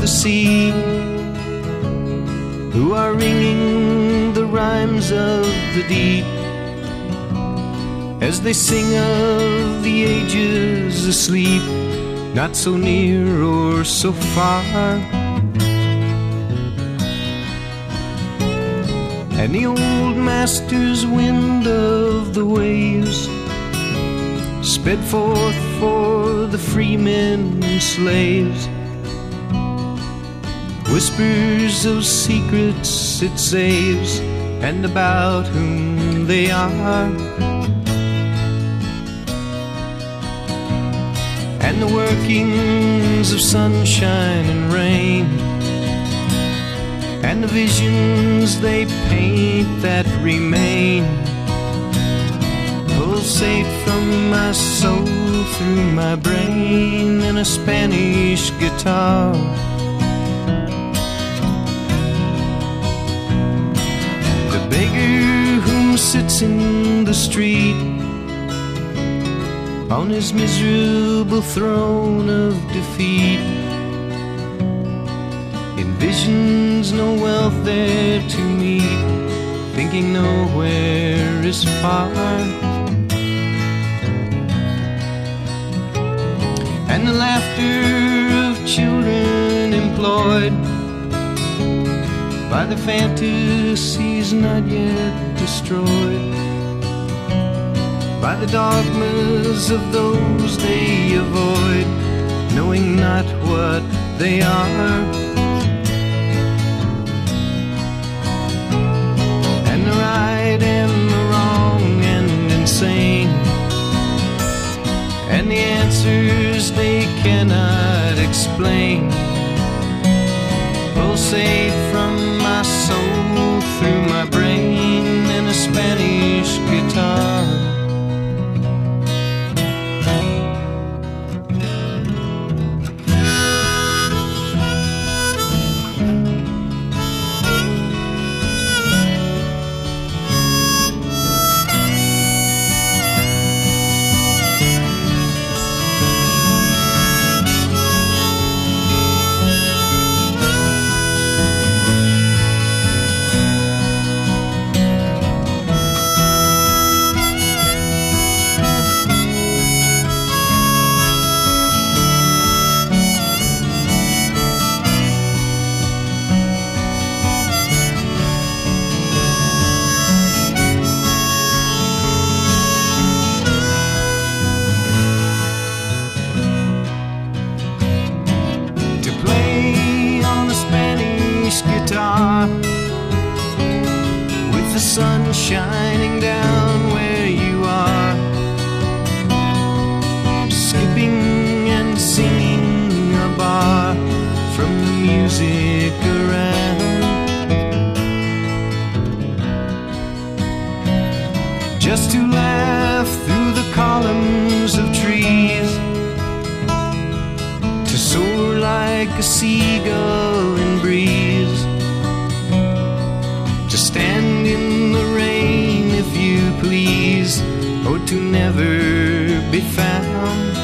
the sea, who are ringing the rhymes of the deep, as they sing of the ages asleep, not so near or so far. And the old master's wind of the waves sped forth for the free men and slaves, whispers of secrets it saves, and about whom they are. And the workings of sunshine and rain, and the visions they paint that remain, pulsate from my soul through my brain in a Spanish guitar. The beggar who sits in the street on his miserable throne of defeat envisions no wealth there to meet, thinking nowhere is far. And the laughter of children employed by the fantasies not yet destroyed, by the dogmas of those they avoid, knowing not what they are. And the right and the wrong and insane, and the answers they cannot explain, pulsate from my soul through my brain in a Spanish guitar. Guitar, with the sun shining down where you are, skipping and singing a bar from the music around, just to laugh through the columns of trees, to soar like a seagull in breeze, to stand in the rain if you please, or to never be found.